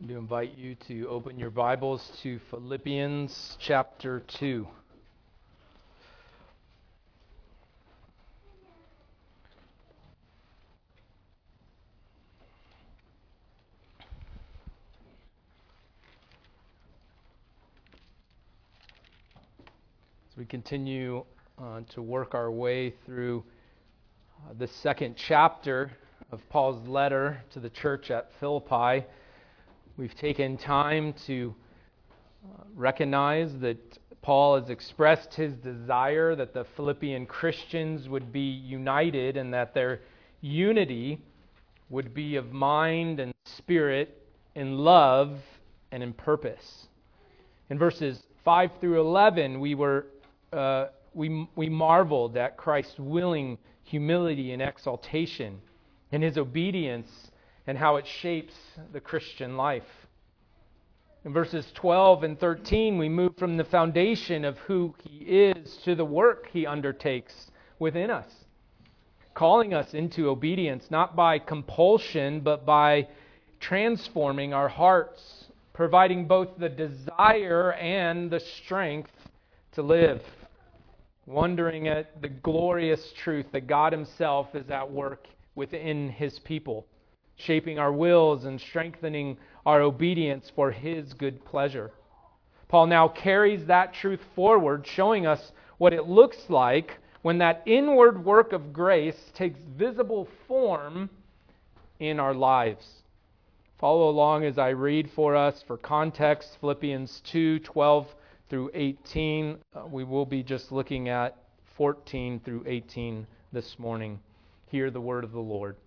I do invite you to open your Bibles to Philippians chapter 2. As we continue to work our way through the second chapter of Paul's letter to the church at Philippi, we've taken time to recognize that Paul has expressed his desire that the Philippian Christians would be united and that their unity would be of mind and spirit, in love and in purpose. In verses 5 through 11, we marveled at Christ's willing humility and exaltation and his obedience and how it shapes the Christian life. In verses 12 and 13, we move from the foundation of who he is to the work he undertakes within us, calling us into obedience, not by compulsion, but by transforming our hearts, providing both the desire and the strength to live, wondering at the glorious truth that God himself is at work within his people, shaping our wills and strengthening our obedience for his good pleasure. Paul now carries that truth forward, showing us what it looks like when that inward work of grace takes visible form in our lives. Follow along as I read for us for context, Philippians 2:12 through 18. We will be just looking at 14 through 18 this morning. Hear the word of the Lord.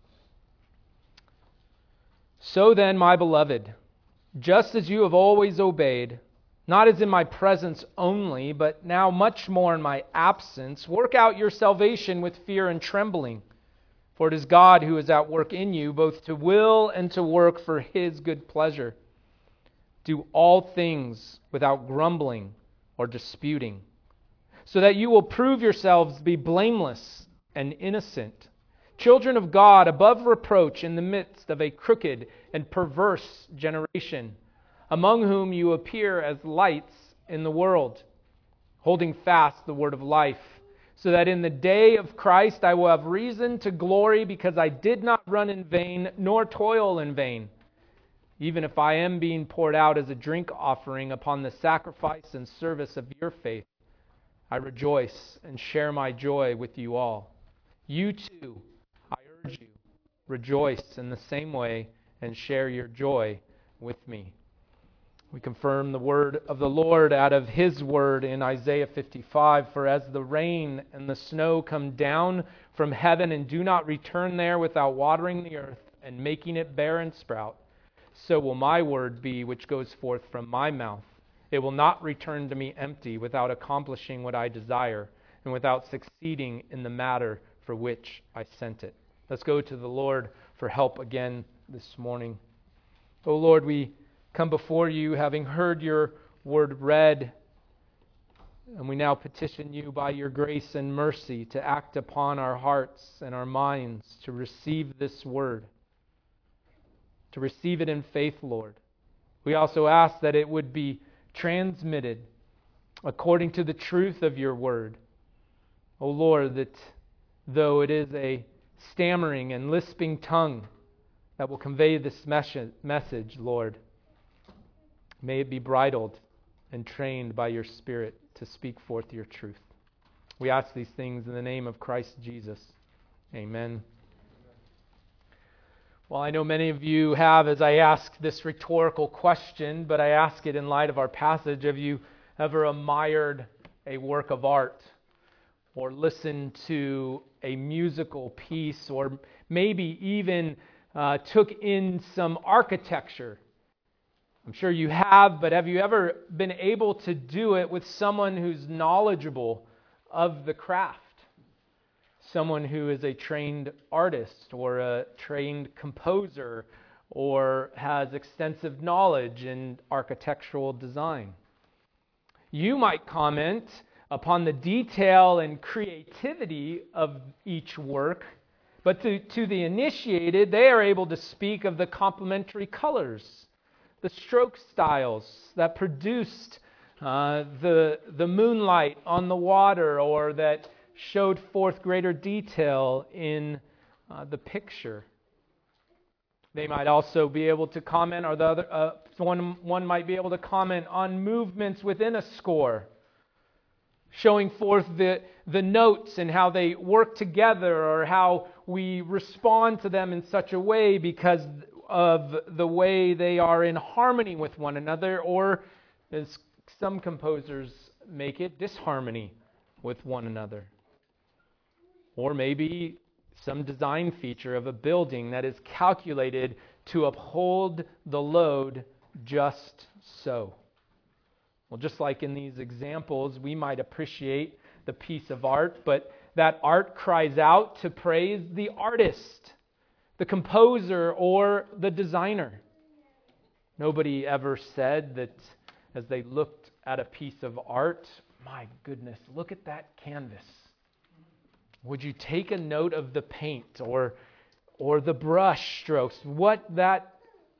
So then, my beloved, just as you have always obeyed, not as in my presence only, but now much more in my absence, work out your salvation with fear and trembling. For it is God who is at work in you, both to will and to work for his good pleasure. Do all things without grumbling or disputing, so that you will prove yourselves to be blameless and innocent, children of God above reproach in the midst of a crooked and perverse generation, among whom you appear as lights in the world, holding fast the word of life, so that in the day of Christ I will have reason to glory, because I did not run in vain nor toil in vain. Even if I am being poured out as a drink offering upon the sacrifice and service of your faith, I rejoice and share my joy with you all. You too, I urge you, rejoice in the same way and share your joy with me. We confirm the word of the Lord out of his word in Isaiah 55. For as the rain and the snow come down from heaven and do not return there without watering the earth and making it bear and sprout, so will my word be which goes forth from my mouth. It will not return to me empty, without accomplishing what I desire and without succeeding in the matter for which I sent it. Let's go to the Lord for help again this morning. O Lord, we come before you having heard your word read, and we now petition you by your grace and mercy to act upon our hearts and our minds to receive this word, to receive it in faith, Lord. We also ask that it would be transmitted according to the truth of your word. O Lord, that though it is a stammering and lisping tongue that will convey this message, Lord, may it be bridled and trained by your Spirit to speak forth your truth. We ask these things in the name of Christ Jesus. Amen. Well, I know many of you have, as I ask this rhetorical question, but I ask it in light of our passage. Have you ever admired a work of art, or listened to a musical piece, or maybe even took in some architecture? I'm sure you have, but have you ever been able to do it with someone who's knowledgeable of the craft? Someone who is a trained artist or a trained composer or has extensive knowledge in architectural design. You might comment upon the detail and creativity of each work, but to the initiated, they are able to speak of the complementary colors the stroke styles that produced the moonlight on the water, or that showed forth greater detail in the picture. They might also be able to comment, or the other one might be able to comment on movements within a score, showing forth the notes and how they work together, or how we respond to them in such a way because of the way they are in harmony with one another, or as some composers make it, disharmony with one another. Or maybe some design feature of a building that is calculated to uphold the load just so. Well, just like in these examples, we might appreciate the piece of art, but that art cries out to praise the artist, the composer, or the designer. Nobody ever said that as they looked at a piece of art, my goodness, look at that canvas. Would you take a note of the paint or the brush strokes? What that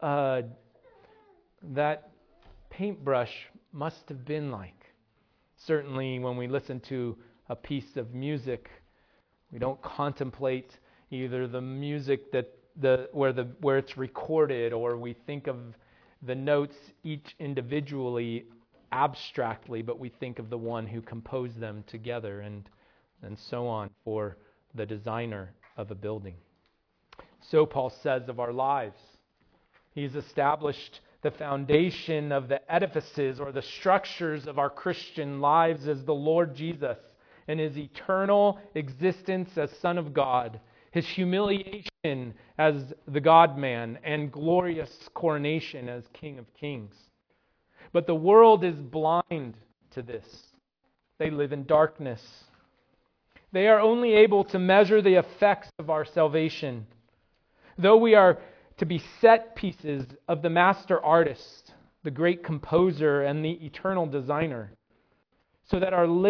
paintbrush must have been like. Certainly, when we listen to a piece of music, we don't contemplate either the music where it's recorded, or we think of the notes each individually abstractly, but we think of the one who composed them together, and so on for the designer of a building. So Paul says of our lives. He's established the foundation of the edifices or the structures of our Christian lives as the Lord Jesus and his eternal existence as Son of God, his humiliation as the God-man, and glorious coronation as King of Kings. But the world is blind to this. They live in darkness. They are only able to measure the effects of our salvation. Though we are to be set pieces of the master artist, the great composer, and the eternal designer, so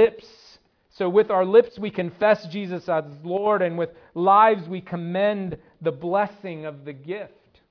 with our lips we confess Jesus as Lord, and with lives we commend the blessing of the gift.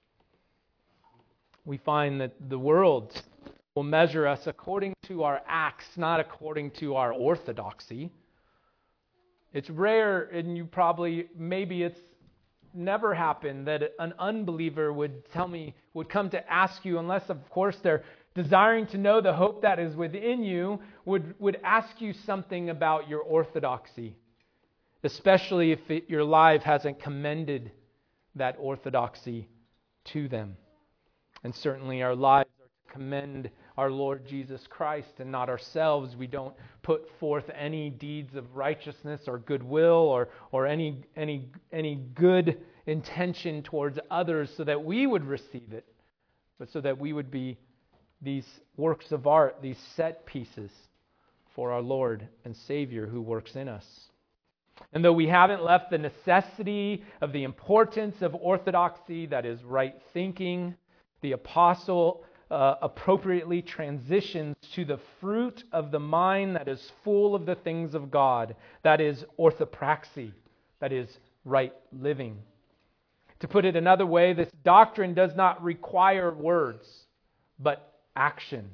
We find that the world will measure us according to our acts, not according to our orthodoxy. It's rare, and maybe it's never happened that an unbeliever would come to ask you, unless of course they're desiring to know the hope that is within you, would ask you something about your orthodoxy, especially if your life hasn't commended that orthodoxy to them. And certainly our lives are to commend our Lord Jesus Christ and not ourselves. We don't put forth any deeds of righteousness or goodwill or any good intention towards others so that we would receive it, but so that we would be these works of art, these set pieces for our Lord and Savior who works in us. And though we haven't left the necessity of the importance of orthodoxy, that is right thinking, the apostle appropriately transitions to the fruit of the mind that is full of the things of God, that is orthopraxy, that is right living. To put it another way, this doctrine does not require words, but actions.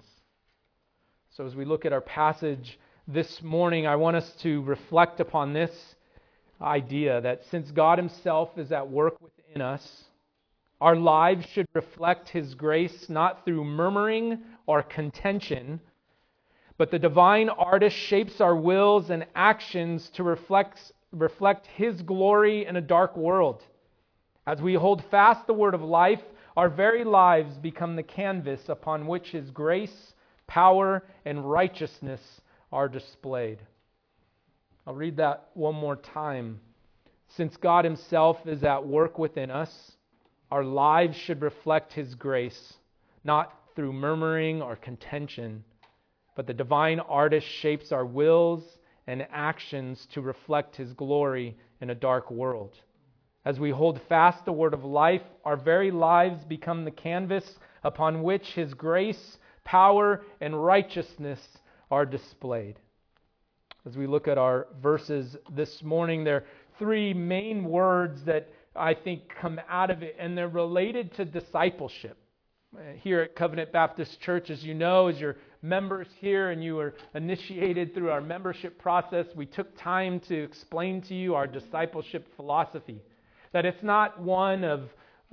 So as we look at our passage this morning, I want us to reflect upon this idea that since God himself is at work within us, our lives should reflect his grace not through murmuring or contention, but the divine artist shapes our wills and actions to reflect his glory in a dark world. As we hold fast the word of life, our very lives become the canvas upon which his grace, power, and righteousness are displayed. I'll read that one more time. Since God himself is at work within us, our lives should reflect his grace, not through murmuring or contention, but the divine artist shapes our wills and actions to reflect his glory in a dark world. As we hold fast the word of life, our very lives become the canvas upon which his grace, power, and righteousness are displayed. As we look at our verses this morning, there are three main words that I think come out of it, and they're related to discipleship. Here at Covenant Baptist Church, as you know, as your members here and you were initiated through our membership process, we took time to explain to you our discipleship philosophy. That it's not one of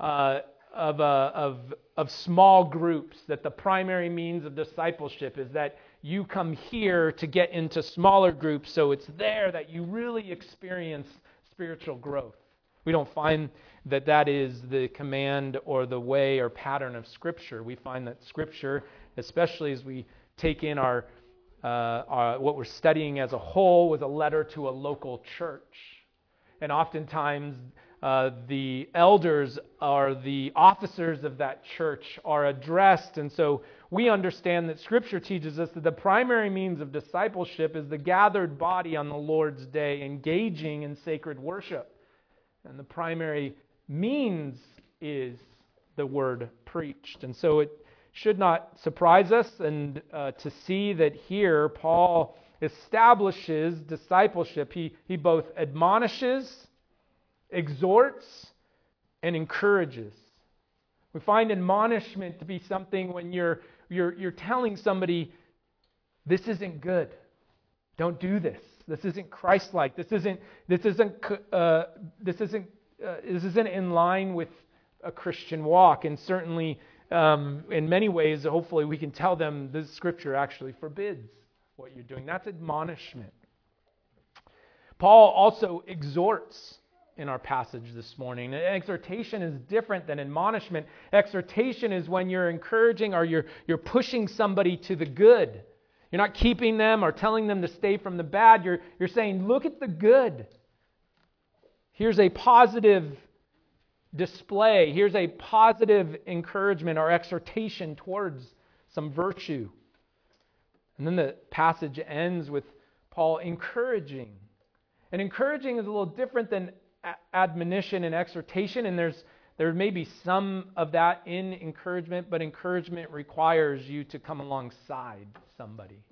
small groups, that the primary means of discipleship is that you come here to get into smaller groups, so it's there that you really experience spiritual growth. We don't find that that is the command or the way or pattern of Scripture. We find that Scripture, especially as we take in our what we're studying as a whole, was a letter to a local church. And oftentimes the elders or the officers of that church are addressed. And so we understand that Scripture teaches us that the primary means of discipleship is the gathered body on the Lord's day, engaging in sacred worship. And the primary means is the word preached. And so it should not surprise us and to see that here Paul establishes discipleship. He both admonishes, exhorts, and encourages. We find admonishment to be something when you're telling somebody, this isn't good. Don't do this. This isn't Christ-like. This isn't in line with a Christian walk. And certainly, in many ways, hopefully, we can tell them this Scripture actually forbids what you're doing. That's admonishment. Paul also exhorts in our passage this morning. Exhortation is different than admonishment. Exhortation is when you're encouraging or you're pushing somebody to the good. You're not keeping them or telling them to stay from the bad. You're saying, look at the good. Here's a positive display. Here's a positive encouragement or exhortation towards some virtue. And then the passage ends with Paul encouraging. And encouraging is a little different than admonition and exhortation, and there may be some of that in encouragement, but encouragement requires you to come alongside somebody,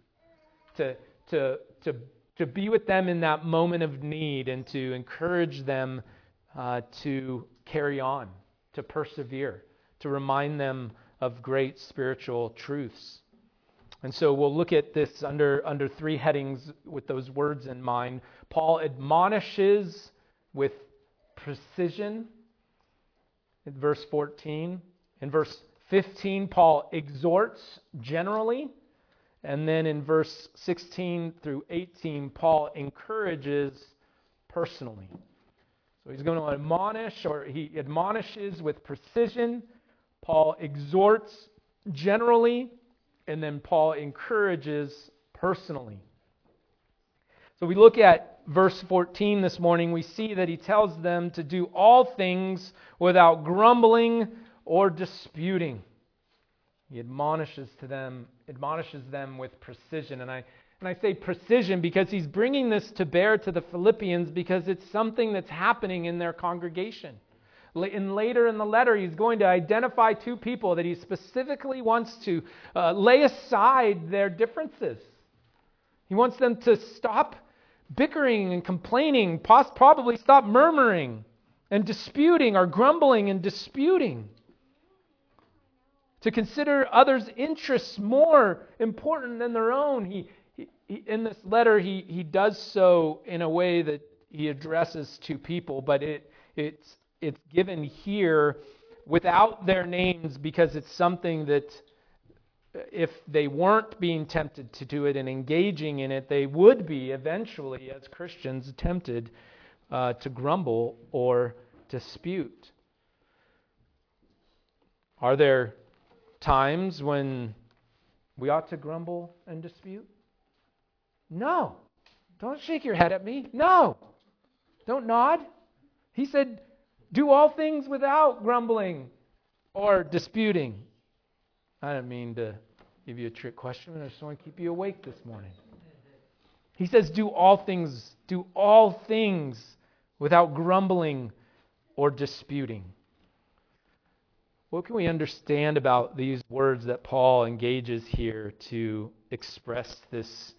to be with them in that moment of need and to encourage them to carry on, to persevere, to remind them of great spiritual truths. And so we'll look at this under three headings with those words in mind. Paul admonishes with precision in verse 14. In verse 15, Paul exhorts generally. And then in verse 16 through 18, Paul encourages personally. So he's going to admonish, or he admonishes with precision. Paul exhorts generally. And then Paul encourages personally. So we look at verse 14 this morning. We see that he tells them to do all things without grumbling or disputing. He admonishes them with precision. And I say precision because he's bringing this to bear to the Philippians because it's something that's happening in their congregation. Later in the letter, he's going to identify two people that he specifically wants to lay aside their differences. He wants them to stop bickering and complaining, probably stop murmuring and disputing or grumbling and disputing. To consider others' interests more important than their own. He in this letter, he does so in a way that he addresses two people, but it's given here without their names because it's something that if they weren't being tempted to do it and engaging in it, they would be eventually, as Christians, tempted to grumble or dispute. Are there times when we ought to grumble and dispute? No. Don't shake your head at me. No. Don't nod. He said, do all things without grumbling or disputing. I don't mean to give you a trick question. I just want to keep you awake this morning. He says, do all things without grumbling or disputing. What can we understand about these words that Paul engages here to express this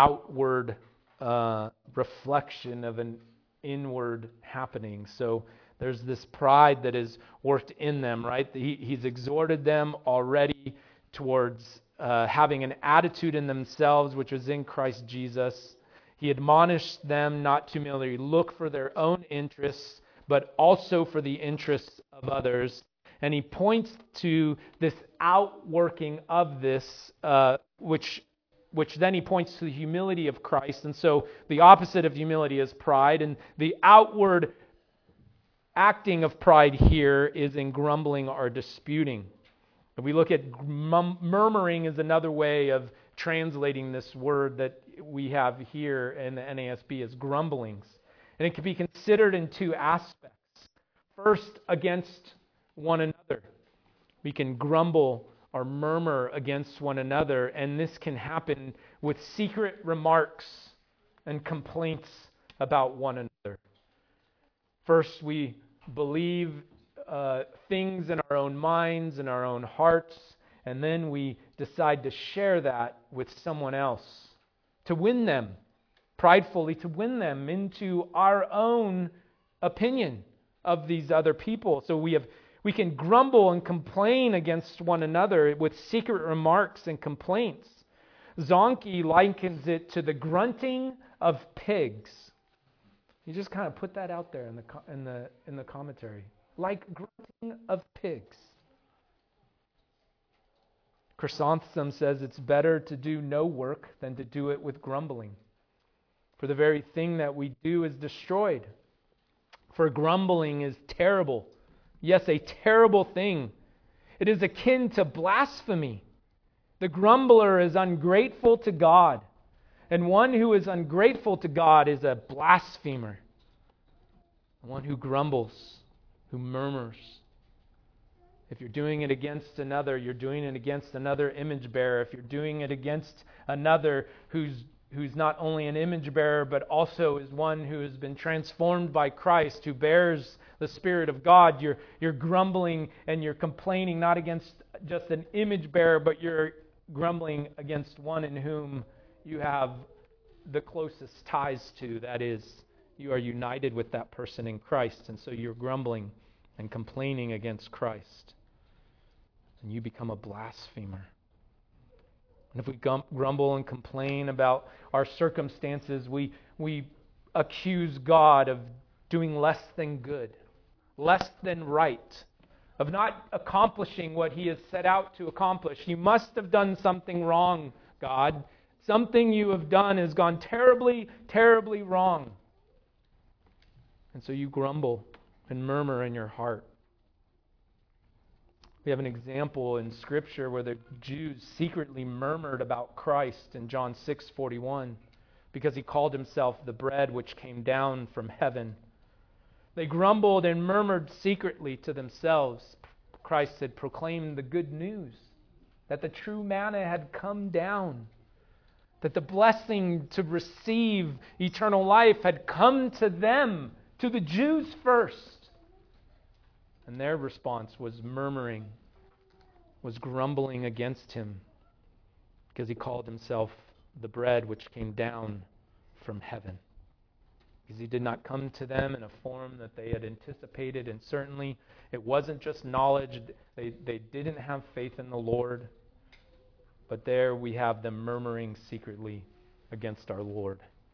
outward reflection of an inward happening? So There's this pride that is worked in them, right? He's exhorted them already towards having an attitude in themselves which was in Christ Jesus. He admonished them not to merely look for their own interests, but also for the interests of others. And he points to this outworking of this, which then he points to the humility of Christ. And so the opposite of humility is pride, and the outward acting of pride here is in grumbling or disputing. If we look at murmuring is another way of translating this word that we have here in the NASB as grumblings. And it can be considered in two aspects. First, against one another. We can grumble or murmur against one another, and this can happen with secret remarks and complaints about one another. First, we believe things in our own minds, in our own hearts, and then we decide to share that with someone else, to win them, pridefully to win them into our own opinion of these other people. So we can grumble and complain against one another with secret remarks and complaints. Zonke likens it to the grunting of pigs. You just kind of put that out there in the commentary. Like grunting of pigs. Chrysostom says it's better to do no work than to do it with grumbling. For the very thing that we do is destroyed. For grumbling is terrible. Yes, a terrible thing. It is akin to blasphemy. The grumbler is ungrateful to God. And one who is ungrateful to God is a blasphemer. One who grumbles, who murmurs. If you're doing it against another, you're doing it against another image bearer. If you're doing it against another who's not only an image bearer, but also is one who has been transformed by Christ, who bears the Spirit of God, you're grumbling and you're complaining not against just an image bearer, but you're grumbling against one in whom you have the closest ties to. That is, you are united with that person in Christ, and so you're grumbling and complaining against Christ. And you become a blasphemer. And if we grumble and complain about our circumstances, we accuse God of doing less than good, less than right, of not accomplishing what He has set out to accomplish. You must have done something wrong, God. Something you have done has gone terribly, terribly wrong. And so you grumble and murmur in your heart. We have an example in Scripture where the Jews secretly murmured about Christ in John 6:41 because He called Himself the bread which came down from heaven. They grumbled and murmured secretly to themselves. Christ had proclaimed the good news that the true manna had come down, that the blessing to receive eternal life had come to them, to the Jews first. And their response was murmuring, was grumbling against Him because He called Himself the bread which came down from heaven. Because He did not come to them in a form that they had anticipated, and certainly it wasn't just knowledge. They didn't have faith in the Lord, but there we have them murmuring secretly against our Lord.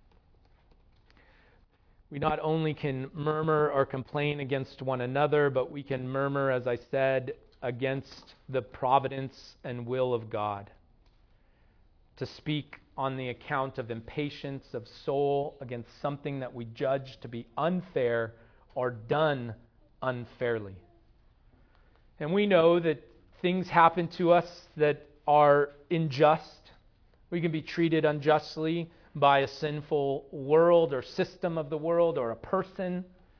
We not only can murmur or complain against one another, but we can murmur, as I said, against the providence and will of God. To speak on the account of impatience of soul against something that we judge to be unfair or done unfairly. And we know that things happen to us that are unjust. We can be treated unjustly by a sinful world or system of the world or a person.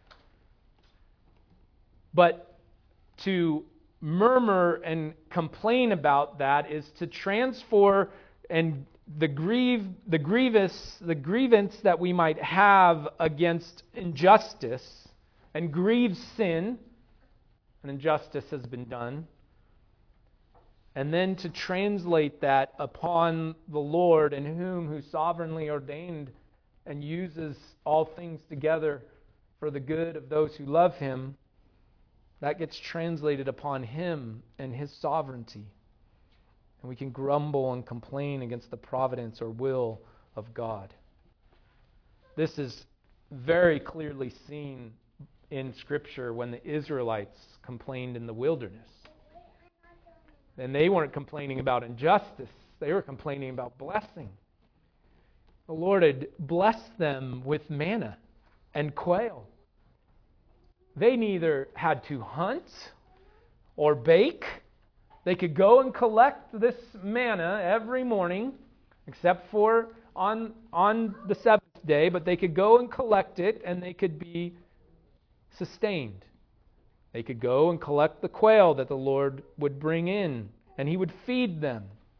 But to murmur and complain about that is to transfer and the grievance that we might have against injustice and grieve sin, and injustice has been done, and then to translate that upon the Lord, in who sovereignly ordained and uses all things together for the good of those who love him, that gets translated upon him and his sovereignty. And we can grumble and complain against the providence or will of God. This is very clearly seen in Scripture when the Israelites complained in the wilderness. And they weren't complaining about injustice. They were complaining about blessing. The Lord had blessed them with manna and quail. They neither had to hunt or bake. They could go and collect this manna every morning, except for on the seventh day, but they could go and collect it and they could be sustained. They could go and collect the quail that the Lord would bring in, and he would feed them.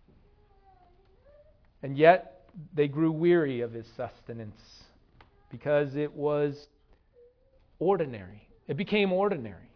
And yet they grew weary of his sustenance because it was ordinary. It became ordinary.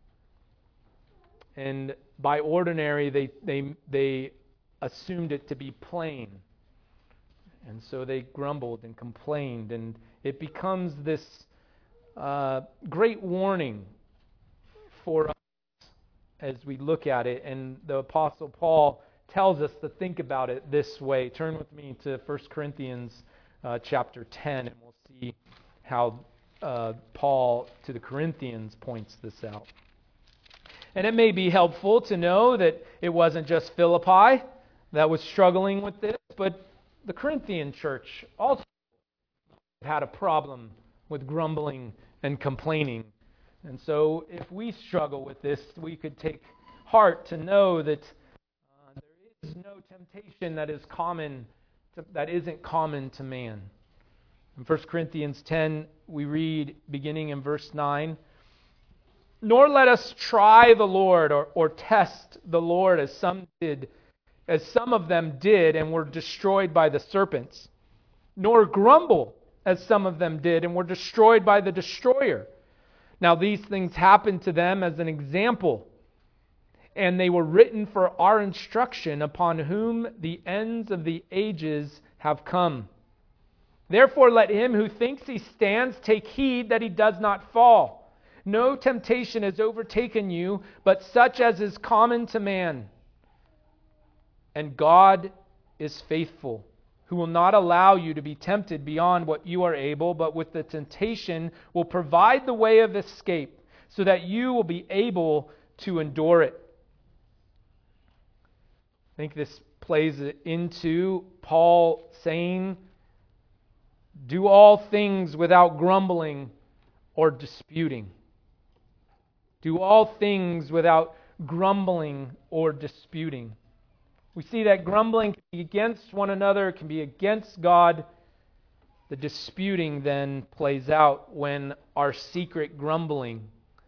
And by ordinary, they assumed it to be plain. And so they grumbled and complained, and it becomes this great warning for us as we look at it. And the Apostle Paul tells us to think about it this way. Turn with me to 1 Corinthians chapter 10, and we'll see how Paul to the Corinthians points this out. And it may be helpful to know that it wasn't just Philippi that was struggling with this, but the Corinthian church also had a problem with grumbling and complaining. And so if we struggle with this, we could take heart to know that there is no temptation that isn't common to man. In 1 Corinthians 10, we read, beginning in verse 9, "Nor let us try the Lord or test the Lord as some of them did and were destroyed by the serpents, nor grumble as some of them did and were destroyed by the destroyer. Now these things happened to them as an example, and they were written for our instruction, upon whom the ends of the ages have come. Therefore let him who thinks he stands take heed that he does not fall. No temptation has overtaken you, but such as is common to man. And God is faithful, who will not allow you to be tempted beyond what you are able, but with the temptation will provide the way of escape, so that you will be able to endure it." I think this plays into Paul saying, do all things without grumbling or disputing. Do all things without grumbling or disputing. We see that grumbling can be against one another, can be against God. The disputing then plays out when our secret grumbling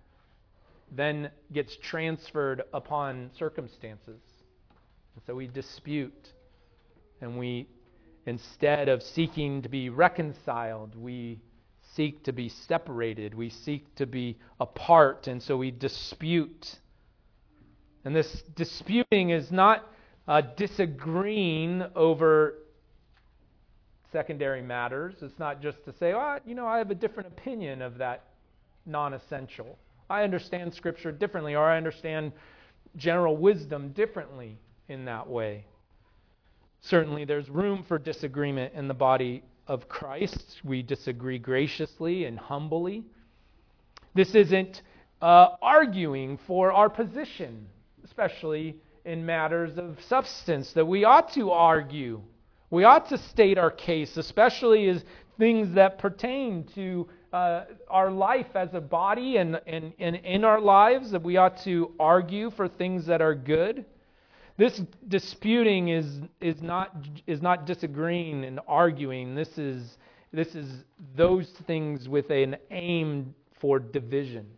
then gets transferred upon circumstances. And so we dispute, and we, instead of seeking to be reconciled, we seek to be separated. We seek to be apart, and so we dispute. And this disputing is not disagreeing over secondary matters. It's not just to say, I have a different opinion of that non-essential. I understand Scripture differently, or I understand general wisdom differently in that way. Certainly there's room for disagreement in the body of Christ. We disagree graciously and humbly. This isn't arguing for our position, especially in matters of substance, that we ought to argue. We ought to state our case, especially as things that pertain to our life as a body and in our lives, that we ought to argue for things that are good. This disputing is not disagreeing and arguing. This is those things with an aim for division.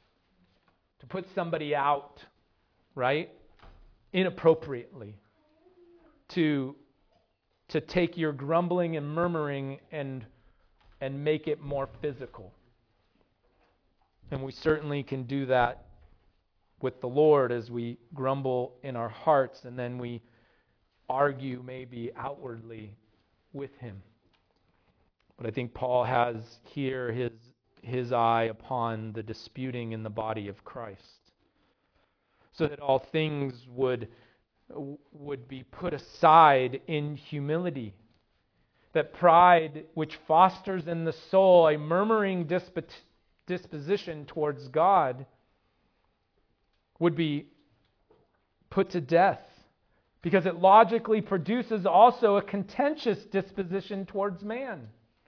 To put somebody out, right? Inappropriately. To take your grumbling and murmuring and make it more physical. And we certainly can do that with the Lord as we grumble in our hearts, and then we argue maybe outwardly with Him. But I think Paul has here his eye upon the disputing in the body of Christ, so that all things would be put aside in humility. That pride, which fosters in the soul a murmuring disposition towards God, would be put to death, because it logically produces also a contentious disposition towards man,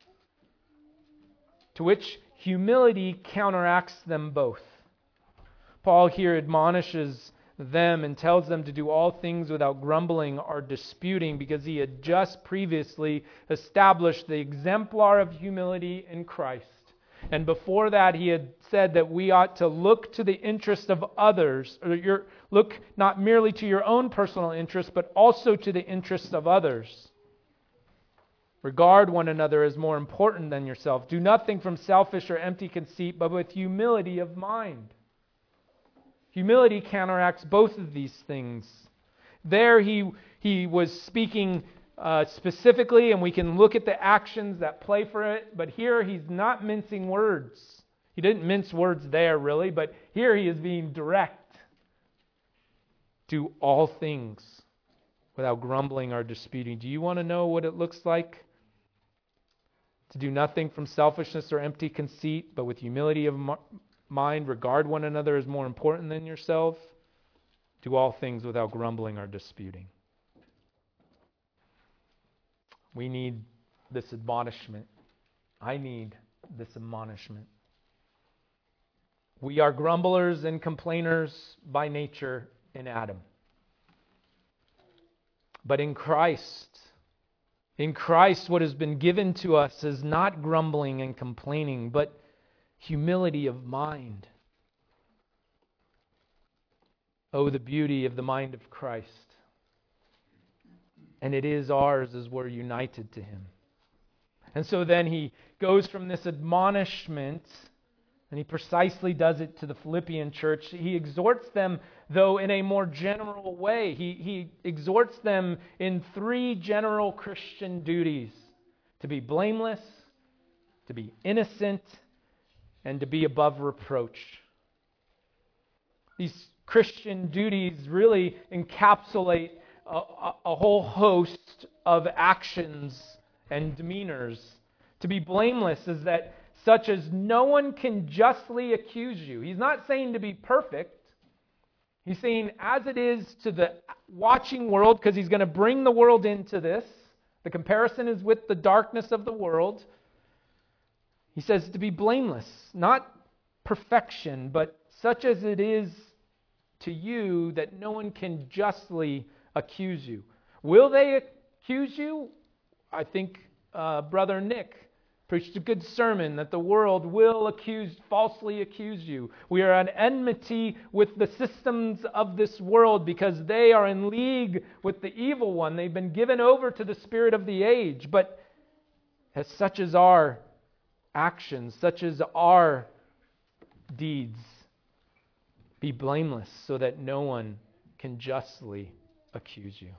to which humility counteracts them both. Paul here admonishes them and tells them to do all things without grumbling or disputing, because he had just previously established the exemplar of humility in Christ. And before that, he had said that we ought to look to the interest of others, or look not merely to your own personal interest, but also to the interest of others. Regard one another as more important than yourself. Do nothing from selfish or empty conceit, but with humility of mind. Humility counteracts both of these things. There he was speaking specifically, and we can look at the actions that play for it, but here he's not mincing words. He didn't mince words there, really, but here he is being direct. Do all things without grumbling or disputing. Do you want to know what it looks like to do nothing from selfishness or empty conceit, but with humility of mind, regard one another as more important than yourself? Do all things without grumbling or disputing. We need this admonishment. I need this admonishment. We are grumblers and complainers by nature in Adam. But in Christ, what has been given to us is not grumbling and complaining, but humility of mind. Oh, the beauty of the mind of Christ. And it is ours as we're united to Him. And so then he goes from this admonishment, and he precisely does it to the Philippian church. He exhorts them, though, in a more general way. He exhorts them in three general Christian duties: to be blameless, to be innocent, and to be above reproach. These Christian duties really encapsulate a whole host of actions and demeanors. To be blameless is that such as no one can justly accuse you. He's not saying to be perfect. He's saying as it is to the watching world, because he's going to bring the world into this. The comparison is with the darkness of the world. He says to be blameless, not perfection, but such as it is to you that no one can justly accuse you. Will they accuse you? I think Brother Nick preached a good sermon that the world will falsely accuse you. We are at enmity with the systems of this world because they are in league with the evil one. They've been given over to the spirit of the age. But as such as our actions, such as our deeds, be blameless so that no one can justly accuse you.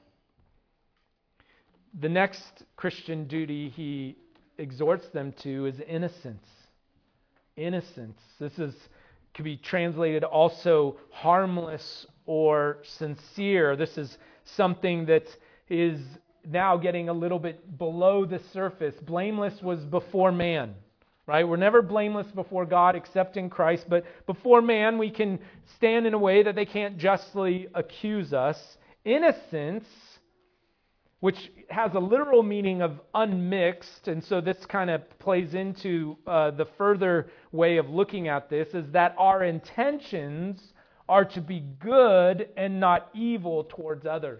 The next Christian duty he exhorts them to is innocence. Innocence. Could be translated also harmless or sincere. This is something that is now getting a little bit below the surface. Blameless was before man, right? We're never blameless before God except in Christ, but before man we can stand in a way that they can't justly accuse us. Innocence, which has a literal meaning of unmixed, and so this kind of plays into the further way of looking at this, is that our intentions are to be good and not evil towards others.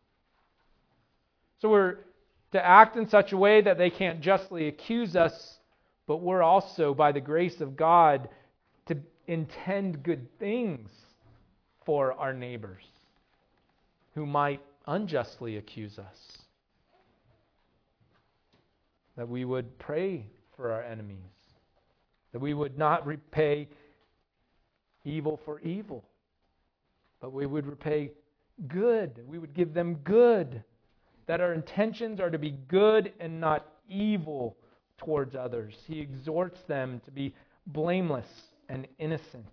So we're to act in such a way that they can't justly accuse us, but we're also, by the grace of God, to intend good things for our neighbors who might unjustly accuse us. That we would pray for our enemies. That we would not repay evil for evil, but we would repay good. We would give them good. That our intentions are to be good and not evil towards others. He exhorts them to be blameless and innocent.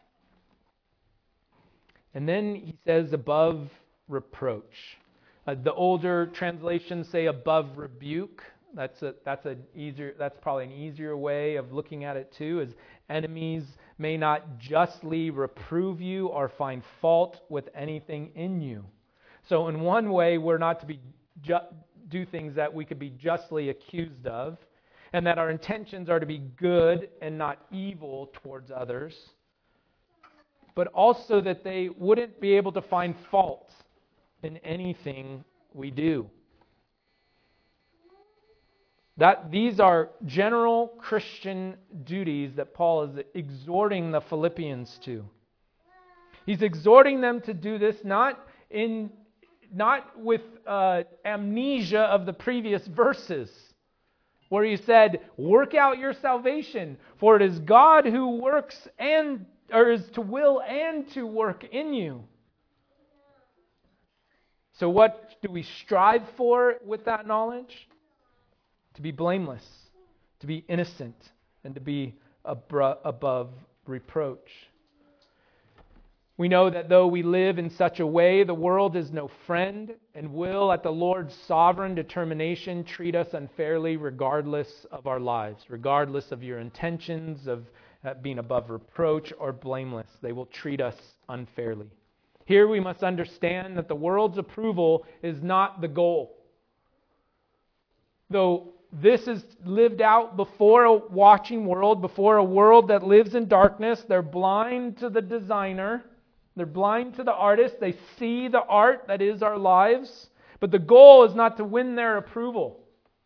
And then he says above reproach. The older translations say above rebuke. That's probably an easier way of looking at it too, is enemies may not justly reprove you or find fault with anything in you. So in one way, we're not to be do things that we could be justly accused of, and that our intentions are to be good and not evil towards others, but also that they wouldn't be able to find fault in anything we do. These are general Christian duties that Paul is exhorting the Philippians to. He's exhorting them to do this not with amnesia of the previous verses, where he said, "Work out your salvation, for it is God who works is to will and to work in you." So what do we strive for with that knowledge? To be blameless, to be innocent, and to be above reproach. We know that though we live in such a way, the world is no friend and will, at the Lord's sovereign determination, treat us unfairly regardless of our lives, regardless of your intentions of being above reproach or blameless. They will treat us unfairly. Here we must understand that the world's approval is not the goal. Though this is lived out before a watching world, before a world that lives in darkness, they're blind to the designer. They're blind to the artist. They see the art that is our lives. But the goal is not to win their approval.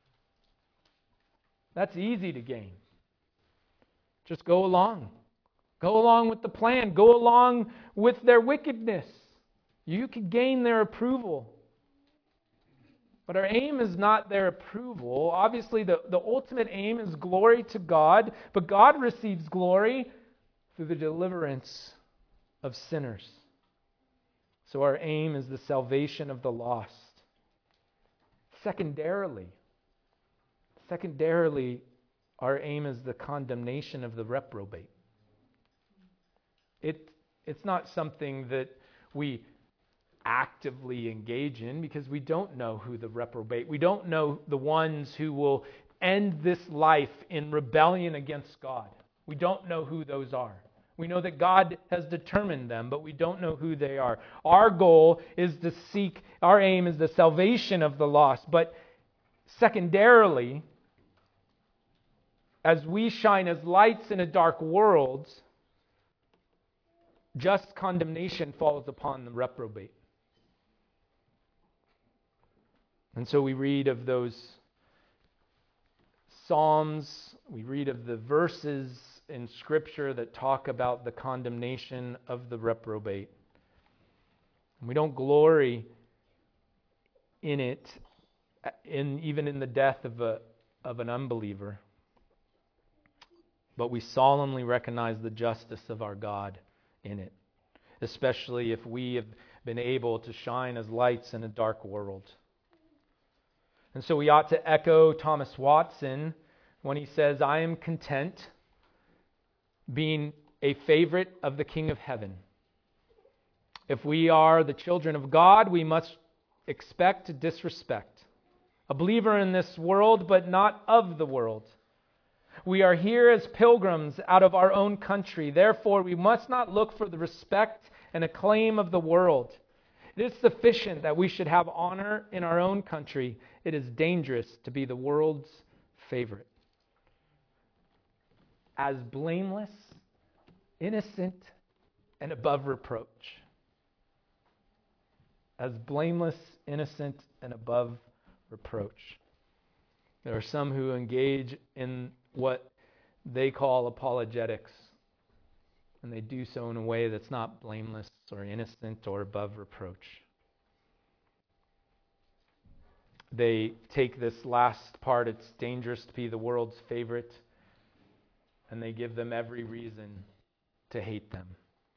That's easy to gain. Just go along. Go along with the plan. Go along with their wickedness. You can gain their approval. But our aim is not their approval. Obviously, the ultimate aim is glory to God, but God receives glory through the deliverance of sinners. So our aim is the salvation of the lost. Secondarily, our aim is the condemnation of the reprobate. It's not something that we actively engage in because we don't know who the reprobate, we don't know the ones who will end this life in rebellion against God. We don't know who those are. We know that God has determined them, but we don't know who they are. Our goal is to seek, our aim is the salvation of the lost. But secondarily, as we shine as lights in a dark world, just condemnation falls upon the reprobate. And so we read of those Psalms, we read of the verses in Scripture that talk about the condemnation of the reprobate. And we don't glory in it, even in the death of an unbeliever. But we solemnly recognize the justice of our God in it, especially if we have been able to shine as lights in a dark world. And so we ought to echo Thomas Watson when he says, "I am content being a favorite of the King of Heaven." If we are the children of God, we must expect disrespect. A believer in this world, but not of the world. We are here as pilgrims out of our own country. Therefore, we must not look for the respect and acclaim of the world. It is sufficient that we should have honor in our own country. It is dangerous to be the world's favorite. As blameless, innocent, and above reproach. As blameless, innocent, and above reproach. There are some who engage in what they call apologetics, and they do so in a way that's not blameless or innocent or above reproach. They take this last part, it's dangerous to be the world's favorite, and they give them every reason to hate them.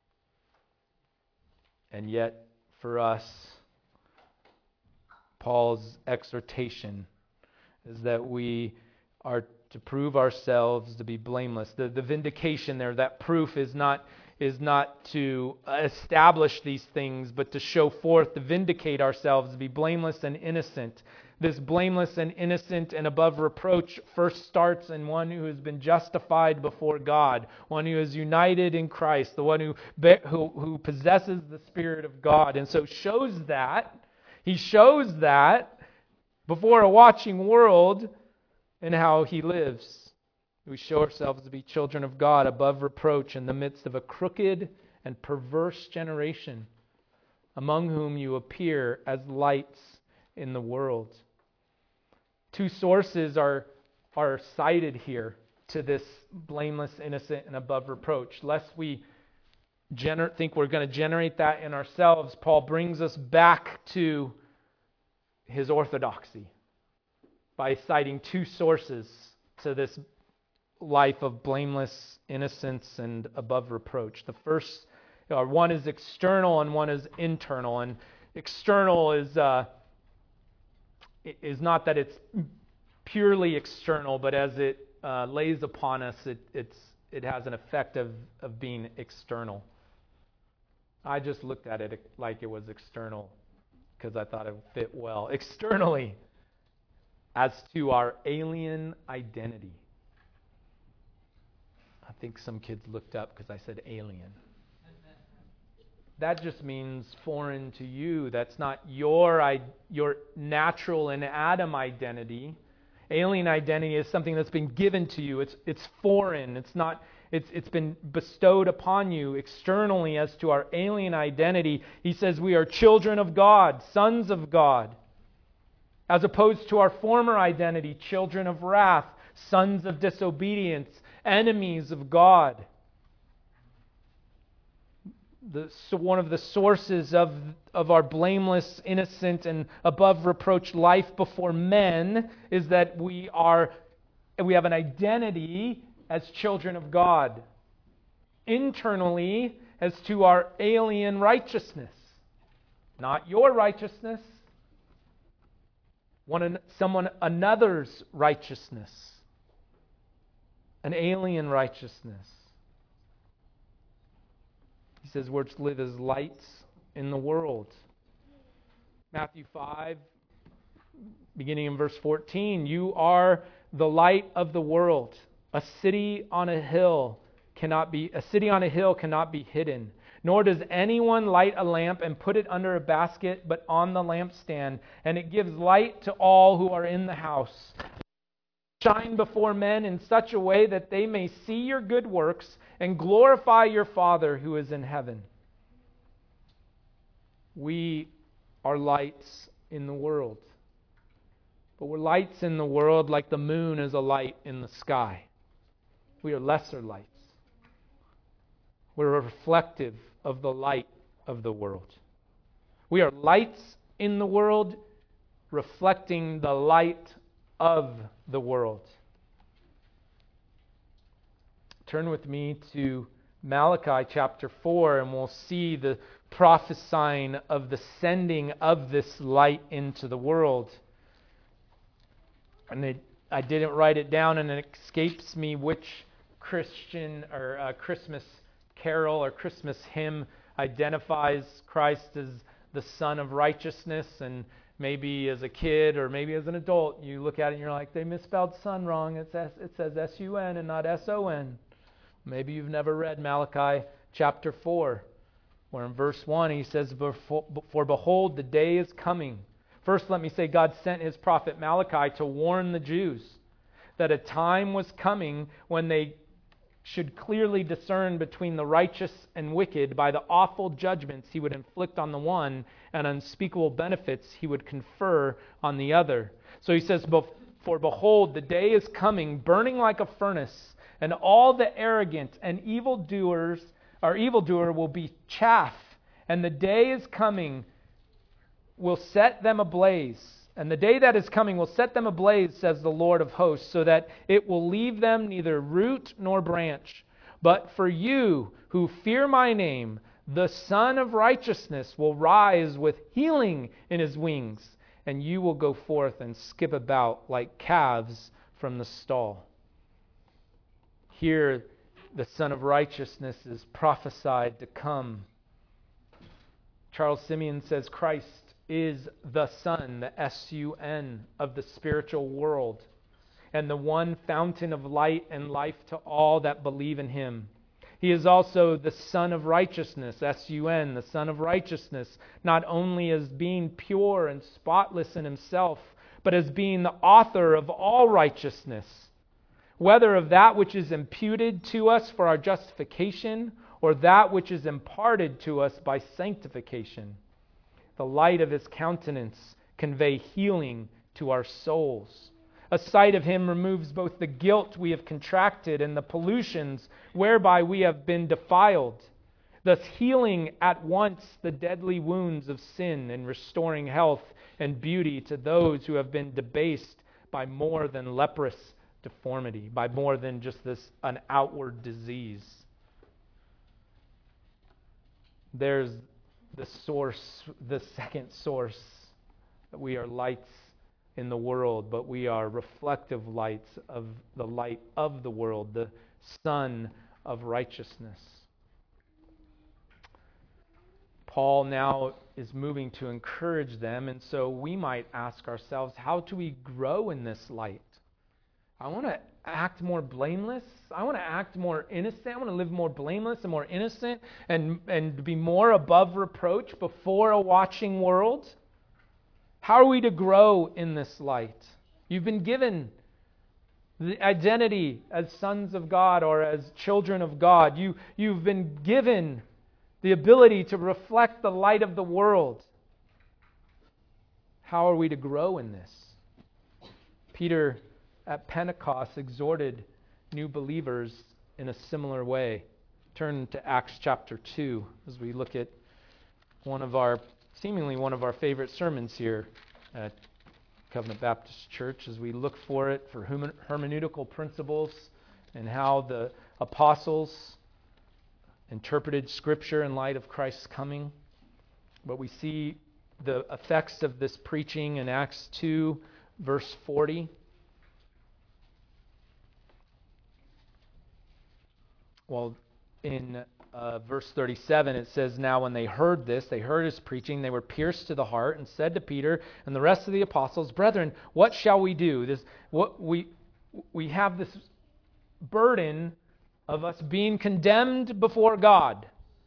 And yet, for us, Paul's exhortation is that we are to prove ourselves to be blameless. The vindication there, that proof is not to establish these things, but to show forth, to vindicate ourselves, to be blameless and innocent. This blameless and innocent and above reproach first starts in one who has been justified before God, one who is united in Christ, the one who possesses the Spirit of God. And so he shows that before a watching world in how he lives. We show ourselves to be children of God above reproach in the midst of a crooked and perverse generation, among whom you appear as lights in the world. Two sources are cited here to this blameless, innocent, and above reproach. Lest we think we're going to generate that in ourselves, Paul brings us back to his orthodoxy by citing two sources to this life of blameless innocence and above reproach. The first, one is external and one is internal. And external is not that it's purely external, but as it lays upon us, it has an effect of being external. I just looked at it like it was external because I thought it would fit well. Externally, as to our alien identity. I think some kids looked up because I said alien. That just means foreign to you. That's not your natural and Adam identity. Alien identity is something that's been given to you. It's foreign. It's been bestowed upon you externally. As to our alien identity, he says we are children of God, sons of God. As opposed to our former identity, children of wrath, sons of disobedience, enemies of God. One of the sources of our blameless, innocent, and above reproach life before men is that we have an identity as children of God. Internally, as to our alien righteousness. Not your righteousness. Another's righteousness. An alien righteousness. He says we're to live as lights in the world. Matthew 5, beginning in verse 14, you are the light of the world. A city on a hill cannot be hidden. Nor does anyone light a lamp and put it under a basket, but on the lampstand, and it gives light to all who are in the house. Shine before men in such a way that they may see your good works and glorify your Father who is in heaven. We are lights in the world. But we're lights in the world like the moon is a light in the sky. We are lesser lights. We're reflective of the light of the world. We are lights in the world, reflecting the light of the world. Turn with me to Malachi chapter 4, and we'll see the prophesying of the sending of this light into the world. And I didn't write it down, and it escapes me which Christian or Christmas carol or Christmas hymn identifies Christ as the Son of Righteousness. And maybe as a kid or maybe as an adult, you look at it and you're like, they misspelled son wrong. It says S-U-N and not S-O-N. Maybe you've never read Malachi chapter 4, where in verse 1 he says, For behold, the day is coming. First, let me say God sent his prophet Malachi to warn the Jews that a time was coming when they should clearly discern between the righteous and wicked by the awful judgments he would inflict on the one and unspeakable benefits he would confer on the other. So he says, For behold, the day is coming, burning like a furnace, and all the arrogant and evildoer will be chaff, and the day is coming will set them ablaze. And the day that is coming will set them ablaze, says the Lord of hosts, so that it will leave them neither root nor branch. But for you who fear my name, the Son of Righteousness will rise with healing in his wings, and you will go forth and skip about like calves from the stall. Here, the Son of Righteousness is prophesied to come. Charles Simeon says Christ is the Son, the S-U-N, of the spiritual world, and the one fountain of light and life to all that believe in him. He is also the Son of Righteousness, S-U-N, the Son of Righteousness, not only as being pure and spotless in himself, but as being the author of all righteousness, whether of that which is imputed to us for our justification or that which is imparted to us by sanctification. The light of his countenance convey healing to our souls. A sight of him removes both the guilt we have contracted and the pollutions whereby we have been defiled, thus healing at once the deadly wounds of sin and restoring health and beauty to those who have been debased by more than leprous deformity, by more than just an outward disease. There's the source, the second source, that we are lights in the world, but we are reflective lights of the light of the world, the Son of Righteousness. Paul now is moving to encourage them, and so we might ask ourselves, how do we grow in this light? I want to act more blameless. I want to act more innocent. I want to live more blameless and more innocent and be more above reproach before a watching world. How are we to grow in this light? You've been given the identity as sons of God or as children of God. You've been given the ability to reflect the light of the world. How are we to grow in this? Peter at Pentecost exhorted new believers in a similar way. Turn to Acts chapter 2 as we look at seemingly one of our favorite sermons here at Covenant Baptist Church, as we look for hermeneutical principles and how the apostles interpreted Scripture in light of Christ's coming. But we see the effects of this preaching in Acts 2, verse 40. Well, in verse 37, it says, "Now when they heard this, they heard his preaching, they were pierced to the heart, and said to Peter and the rest of the apostles, 'Brethren, what shall we do?'" We have this burden of us being condemned before God.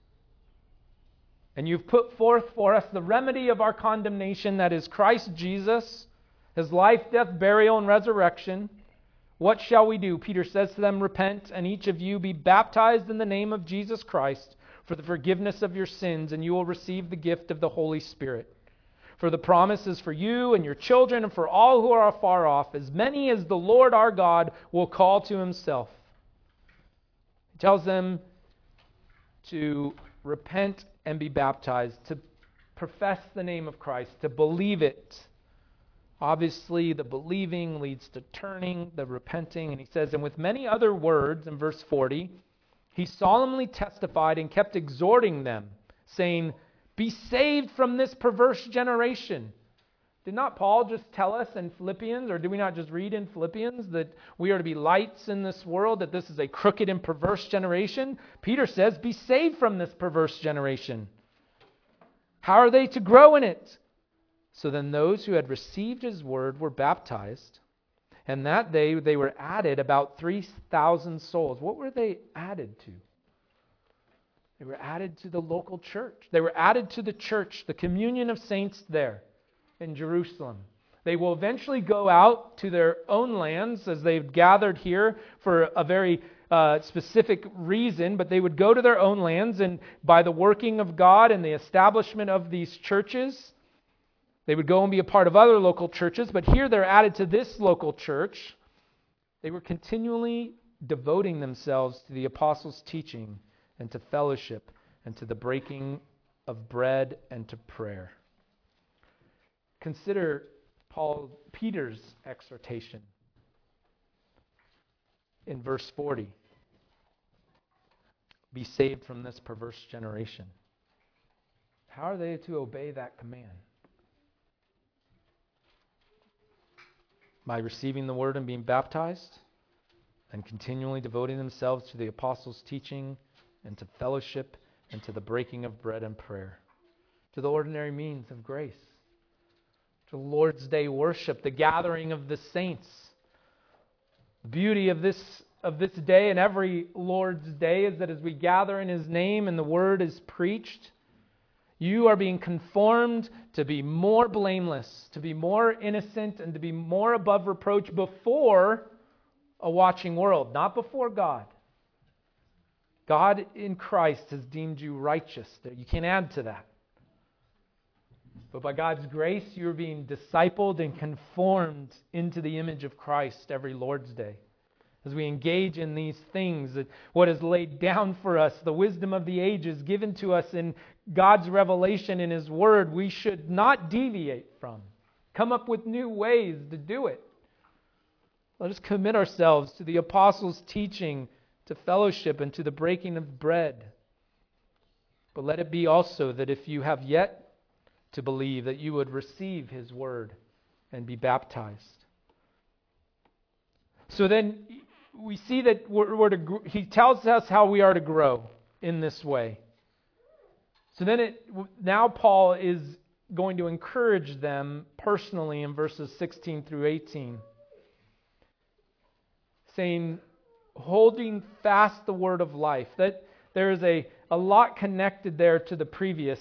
And you've put forth for us the remedy of our condemnation, that is Christ Jesus, his life, death, burial, and resurrection. What shall we do? Peter says to them, "Repent, and each of you be baptized in the name of Jesus Christ for the forgiveness of your sins, and you will receive the gift of the Holy Spirit. For the promise is for you and your children and for all who are afar off, as many as the Lord our God will call to himself." He tells them to repent and be baptized, to profess the name of Christ, to believe it. Obviously, the believing leads to turning, the repenting. And he says, and with many other words, in verse 40, he solemnly testified and kept exhorting them, saying, "Be saved from this perverse generation." Did not Paul just tell us in Philippians, or did we not just read in Philippians, that we are to be lights in this world, that this is a crooked and perverse generation? Peter says, be saved from this perverse generation. How are they to grow in it? So then those who had received his word were baptized, and that day they were added about 3,000 souls. What were they added to? They were added to the local church. They were added to the church, the communion of saints there in Jerusalem. They will eventually go out to their own lands, as they've gathered here for a very specific reason, but they would go to their own lands, and by the working of God and the establishment of these churches, they would go and be a part of other local churches, but here they're added to this local church. They were continually devoting themselves to the apostles' teaching and to fellowship and to the breaking of bread and to prayer. Consider Peter's exhortation in verse 40. Be saved from this perverse generation. How are they to obey that command? By receiving the word and being baptized, and continually devoting themselves to the apostles' teaching and to fellowship and to the breaking of bread and prayer, to the ordinary means of grace, to Lord's Day worship, the gathering of the saints. The beauty of this day and every Lord's Day is that as we gather in His name and the Word is preached, you are being conformed to be more blameless, to be more innocent, and to be more above reproach before a watching world, not before God. God in Christ has deemed you righteous. You can't add to that. But by God's grace, you're being discipled and conformed into the image of Christ every Lord's Day. As we engage in these things, that what is laid down for us, the wisdom of the ages given to us in God's revelation in His Word, we should not deviate from. Come up with new ways to do it. Let us commit ourselves to the apostles' teaching, to fellowship, and to the breaking of bread. But let it be also that if you have yet to believe, that you would receive His Word and be baptized. So then we see that he tells us how we are to grow in this way. So then now Paul is going to encourage them personally in verses 16 through 18. Saying, holding fast the word of life. That there is a lot connected there to the previous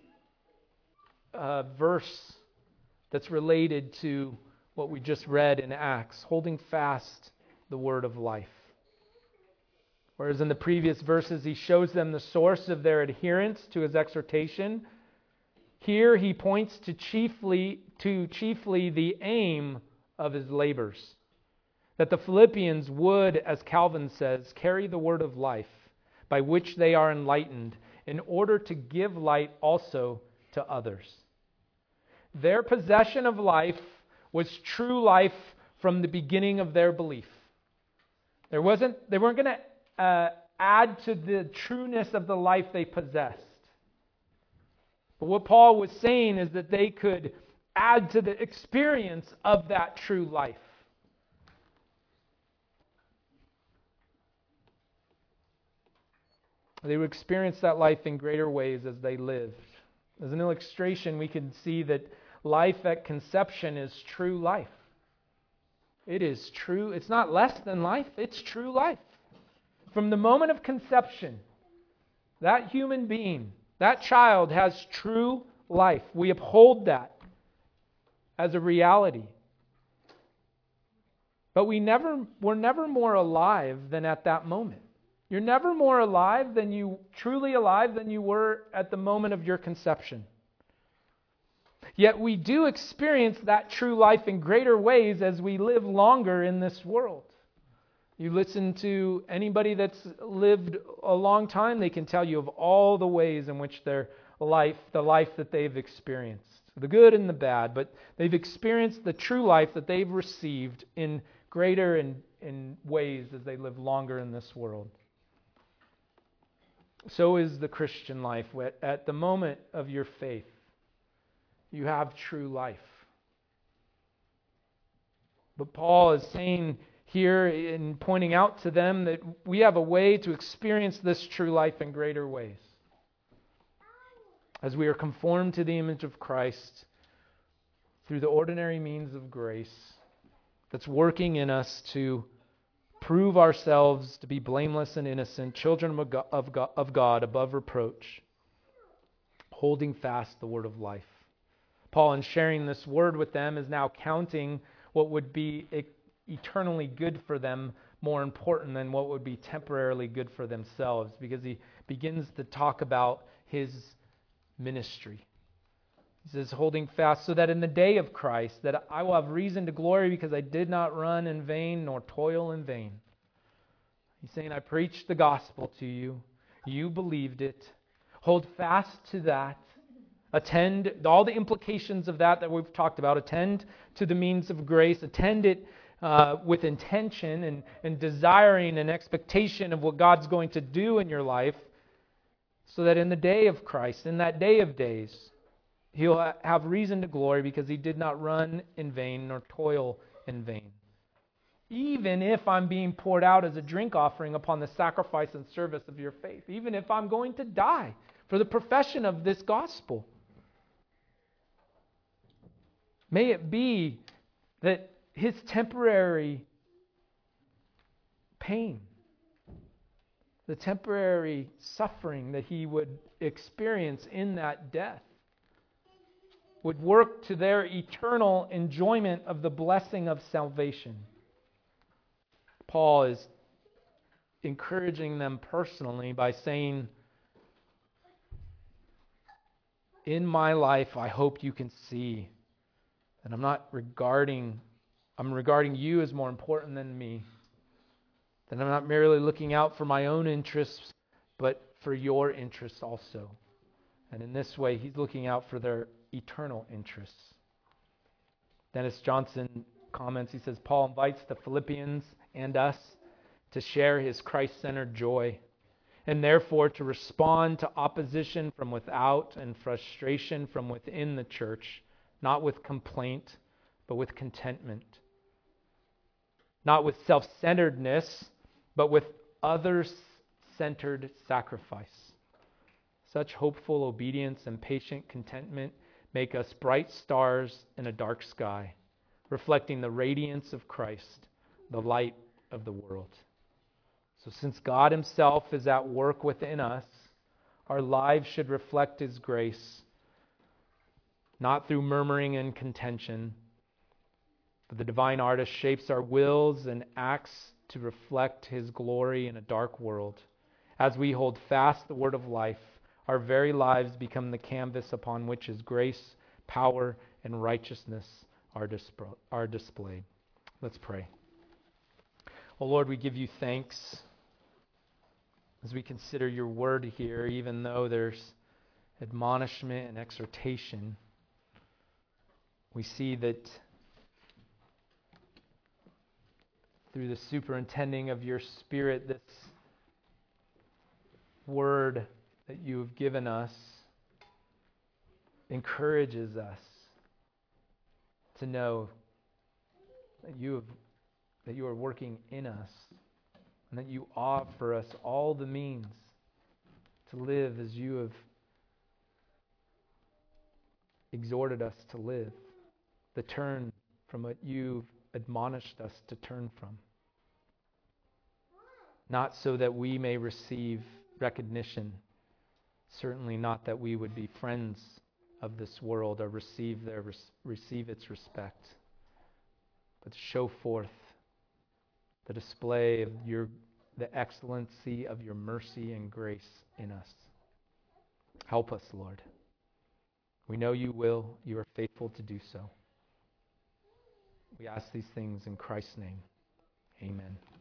verse that's related to what we just read in Acts. Holding fast the word of life. Whereas in the previous verses he shows them the source of their adherence to his exhortation, here he points to chiefly the aim of his labors. That the Philippians would, as Calvin says, carry the word of life by which they are enlightened in order to give light also to others. Their possession of life was true life from the beginning of their belief. They weren't going to add to the trueness of the life they possessed. But what Paul was saying is that they could add to the experience of that true life. They would experience that life in greater ways as they lived. As an illustration, we can see that life at conception is true life. It is true. It's not less than life. It's true life. From the moment of conception, that human being, that child has true life. We uphold that as a reality. But we're never more alive than at that moment. You're never more alive than you were at the moment of your conception. Yet we do experience that true life in greater ways as we live longer in this world. You listen to anybody that's lived a long time, they can tell you of all the ways in which the life that they've experienced, the good and the bad, but they've experienced the true life that they've received in greater in ways as they live longer in this world. So is the Christian life. At the moment of your faith, you have true life. But Paul is saying here in pointing out to them that we have a way to experience this true life in greater ways. As we are conformed to the image of Christ through the ordinary means of grace that's working in us to prove ourselves to be blameless and innocent, children of God above reproach, holding fast the word of life. Paul, in sharing this word with them, is now counting what would be eternally good for them more important than what would be temporarily good for themselves, because he begins to talk about his ministry. He says, holding fast so that in the day of Christ, that I will have reason to glory because I did not run in vain nor toil in vain. He's saying, I preached the gospel to you. You believed it. Hold fast to that. Attend all the implications of that we've talked about. Attend to the means of grace. Attend it with intention and desiring and expectation of what God's going to do in your life, so that in the day of Christ, in that day of days, He'll have reason to glory because He did not run in vain nor toil in vain. even if I'm being poured out as a drink offering upon the sacrifice and service of your faith, even if I'm going to die for the profession of this gospel. May it be that his temporary pain, the temporary suffering that he would experience in that death, would work to their eternal enjoyment of the blessing of salvation. Paul is encouraging them personally by saying, in my life, I hope you can see that I'm regarding you as more important than me. That I'm not merely looking out for my own interests, but for your interests also. And in this way, he's looking out for their eternal interests. Dennis Johnson comments, he says, Paul invites the Philippians and us to share his Christ-centered joy, and therefore to respond to opposition from without and frustration from within the church, not with complaint, but with contentment. Not with self-centeredness, but with others-centered sacrifice. Such hopeful obedience and patient contentment make us bright stars in a dark sky, reflecting the radiance of Christ, the light of the world. So since God himself is at work within us, our lives should reflect his grace, not through murmuring and contention, but the divine artist shapes our wills and acts to reflect his glory in a dark world. As we hold fast the word of life, our very lives become the canvas upon which his grace, power, and righteousness are displayed. Let's pray. Oh Lord, we give you thanks as we consider your word here, even though there's admonishment and exhortation. We see that through the superintending of your Spirit, this word that you have given us encourages us to know that you are working in us, and that you offer us all the means to live as you have exhorted us to live, the turn from what you've admonished us to turn from. Not so that we may receive recognition, certainly not that we would be friends of this world or receive its respect, but to show forth the display of the excellency of your mercy and grace in us. Help us, Lord. We know you will. You are faithful to do so. We ask these things in Christ's name. Amen.